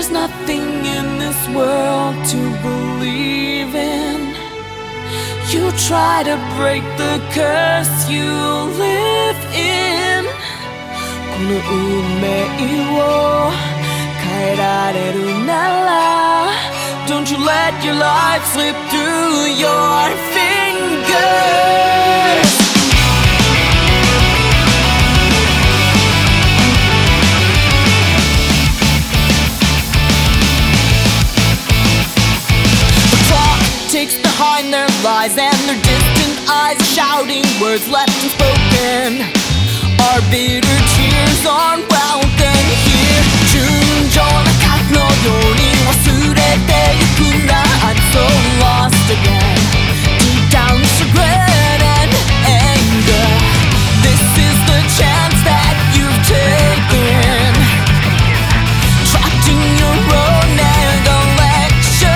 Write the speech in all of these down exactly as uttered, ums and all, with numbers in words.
There's nothing in this world to believe in. You try to break the curse you live in. この運命を変えられるなら Don't you let your life slip through your fingers. Takes behind their lies and their distant eyes shouting words left unspoken. Our bitter tears aren't welcome here. 純情な数のように忘れてゆくんだ I'm so lost again. Deep down this regret and anger. This is the chance that you've taken. Trapped in your own neglection.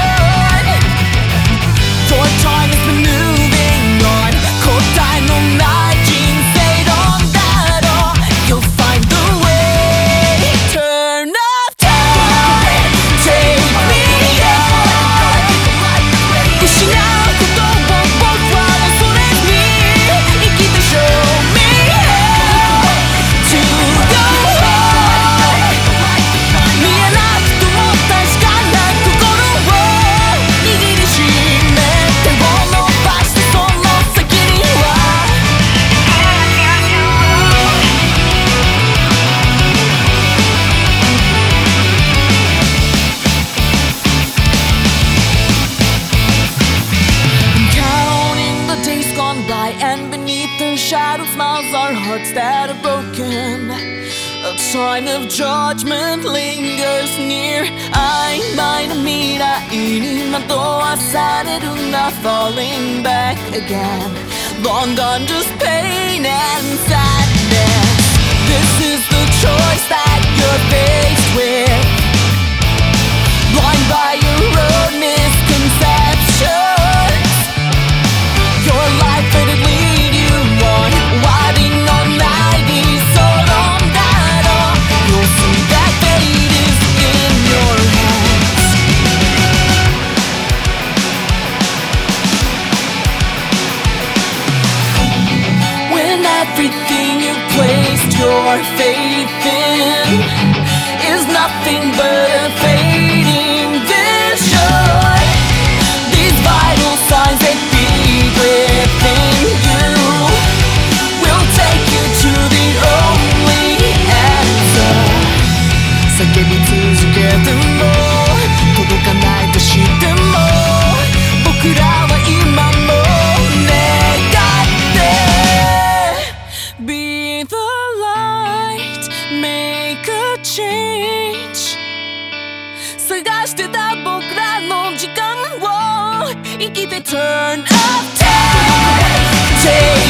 Your time has been moving on. 答えのない人生論だろう You'll find the way. Turn off time. Take me on. 失うことを僕は恐れずに生きて Show me how to go on. 見えなくとも確かな心を握りしめ手を伸ばしてその先には Counting the days gone by and beneath their shadow smiles our hearts that are broken. A time of judgment lingers near. 曖昧な未来に惑わされるな Falling back again. Long gone just pain and sadness. This is the choice that you're faced with. Blind by your own misconceptions. Your life faded lead you on. 終わりのない理想論だろう You'll see that fate is in your hands. When everything you placed your faith in is nothing but a fading vision. These vital signs that beat within you will take you to the only answer. 叫び続けても届かないとしても僕らは今も願って Be the light, make a change. 探してた僕らの時間を生きて Turn up time. Take